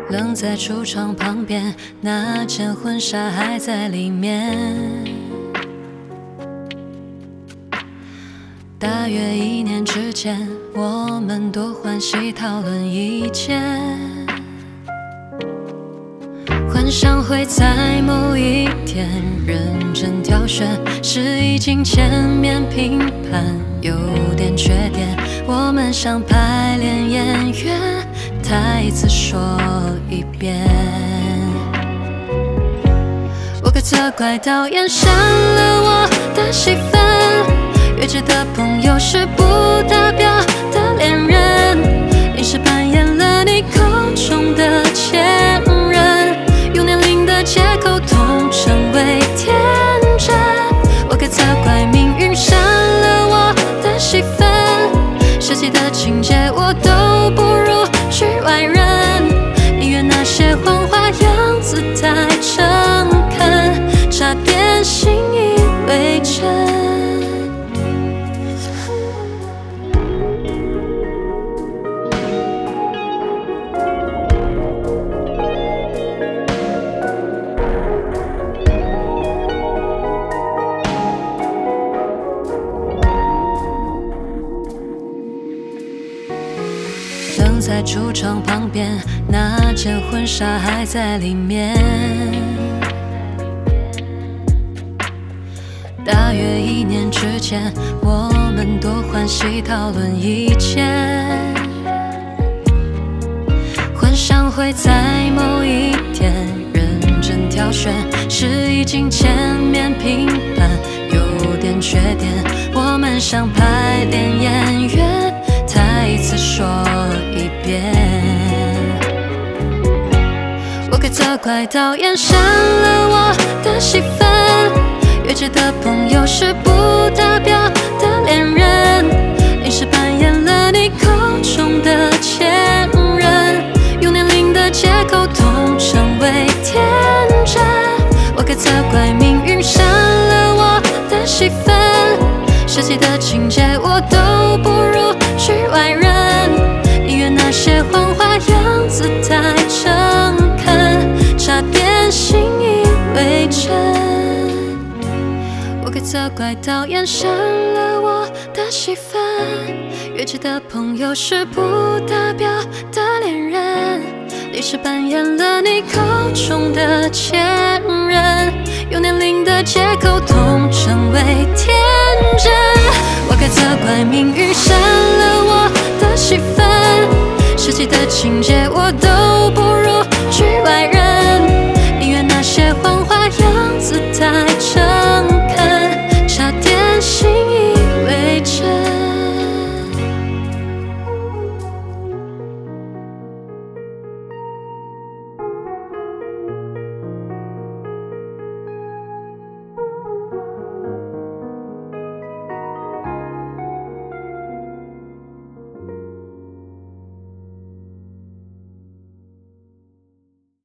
冷在橱窗旁边，那件婚纱还在里面。大约1年之前，我们多欢喜讨论意见，幻想会在某一天认真挑选，是已经前面评判有点缺点。我们像排练演员，台词说一遍。我该责怪导演删了我的戏份，约制的朋友是不达标的恋人，临时扮演了你口中的前任，用年龄的借口统称为天真。我该责怪命运删了我的戏份，设计的情节我都不如局外人，宁愿那些谎话样子太诚恳，差点信以为真。冷在橱窗旁边，那件婚纱还在里面。大约1年之前，我们多欢喜讨论意见，幻想会在某一天认真挑选，是已经前面评判有点缺点。我们像排练演员，台词说一遍。我该责怪导演删了我的戏份，约制的朋友是不达标的恋人，临时扮演了你口中的前任，用年龄的借口统称为天真。我该责怪命运删了我的戏份，设计的情节我都不如局外人，宁愿那些谎话样子太诚恳，差点信以为真。我该责怪导演删了我的戏份，约制的朋友是不达标的恋人，临时扮演了你口中的前任，用年龄的借口统称为天